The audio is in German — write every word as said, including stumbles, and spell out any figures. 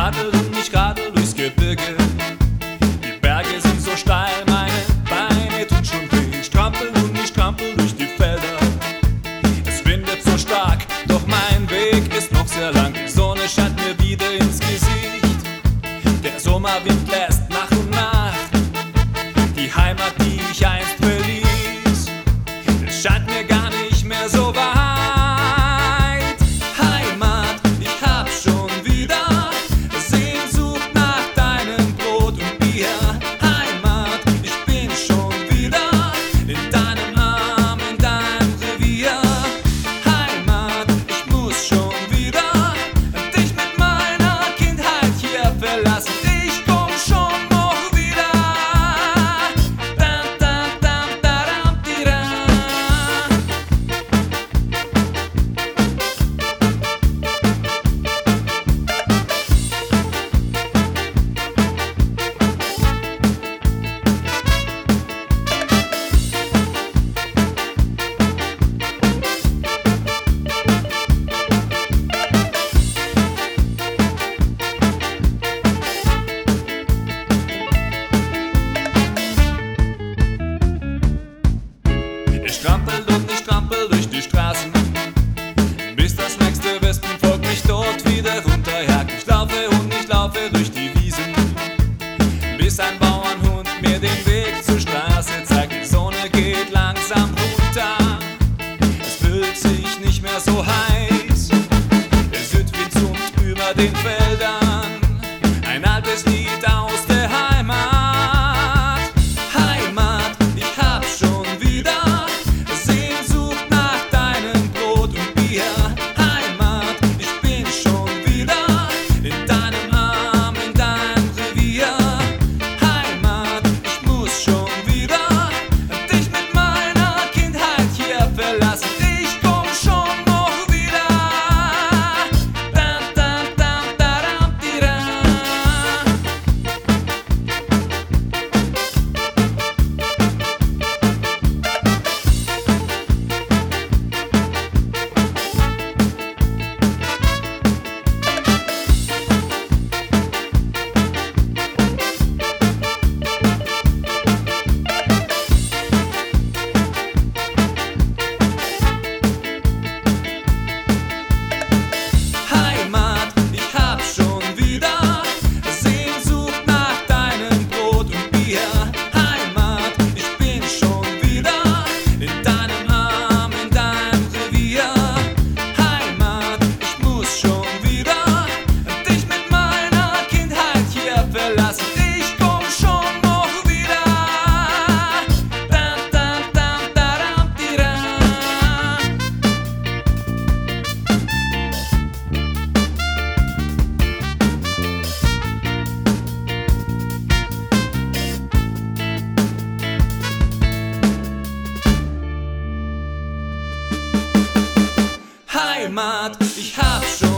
radel und ich radel durchs Gebirge. Die Berge sind so steil, meine Beine tun schon weh. Ich strampel und ich strampel durch die Felder. Es windet so stark, doch mein Weg ist noch sehr lang. Die Sonne scheint mir wieder ins Gesicht. Der Sommerwind lässt nach und nach die Heimat, die ich einst verließ. Es scheint mir gar nicht mehr so weit. Heimat, ich hab schon wieder Sehnsucht nach deinem Brot und Bier. Heimat, ich bin schon wieder in deinem Arm, in deinem Revier. Heimat, ich muss schon wieder dich mit meiner Kindheit hier verlassen. Ich komm schon noch wieder. Dam, dam, dam, daram, dira. Ich strampel und ich strampel durch die Straßen, bis das nächste Wespenvolk mich dort wieder runterjagt. Ich laufe und ich laufe durch die Wiesen, bis ein Bauernhund mir den Weg zur Straße zeigt. Die Sonne geht langsam runter, es fühlt sich nicht mehr so heiß. Der Südwind summt über den Feldern, ein altes Lied aus der Heimat. Heimat, ich hab schon wieder Sehnsucht nach deinem Brot und Bier. Heimat, ich bin schon wieder in deinem Arm, in deinem Revier. Heimat, ich muss schon wieder dich mit meiner Kindheit hier verlassen. Ich komm schon noch wieder. Dam, dam, dam, daram, dira. Heimat, ich hab schon wieder Sehnsucht nach deinem Brot und Bier. Heimat, ich bin schon wieder in deinem Arm, in deinem Revier. Heimat, ich muss schon wieder dich mit meiner Kindheit hier verlassen. Ich komm schon noch wieder. Dam, dam, dam, daram, dira. Heimat, ich hab schon